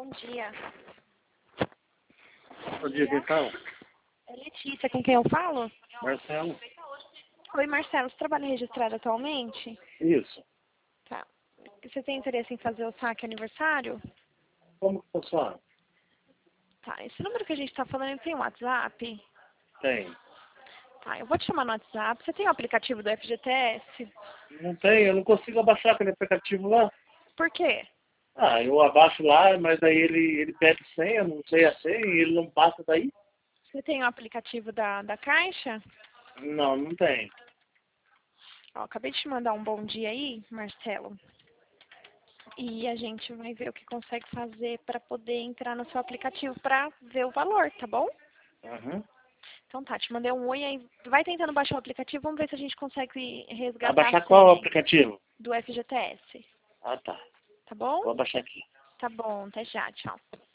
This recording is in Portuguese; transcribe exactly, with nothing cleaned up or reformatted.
Bom dia. Bom dia, quem fala? É Letícia, com quem eu falo? Marcelo. Oi, Marcelo, você trabalha registrado atualmente? Isso. Tá. Você tem interesse em fazer o saque aniversário? Como que funciona? Tá, esse número que a gente tá falando, ele tem um WhatsApp? Tem. Tá, eu vou te chamar no WhatsApp. Você tem o aplicativo do F G T S? Não tem, eu não consigo abaixar aquele aplicativo lá. Por quê? Ah, eu abaixo lá, mas aí ele, ele pede senha, não sei a senha, e ele não passa daí? Você tem o aplicativo da, da Caixa? Não, não tem. Ó, acabei de te mandar um bom dia aí, Marcelo. E a gente vai ver o que consegue fazer para poder entrar no seu aplicativo para ver o valor, tá bom? Uhum. Então tá, te mandei um oi aí. Vai tentando baixar o aplicativo, vamos ver se a gente consegue resgatar Abaixar a qual senha aplicativo? do F G T S. Ah, tá. Tá bom? Vou abaixar aqui. Tá bom, até já, tchau.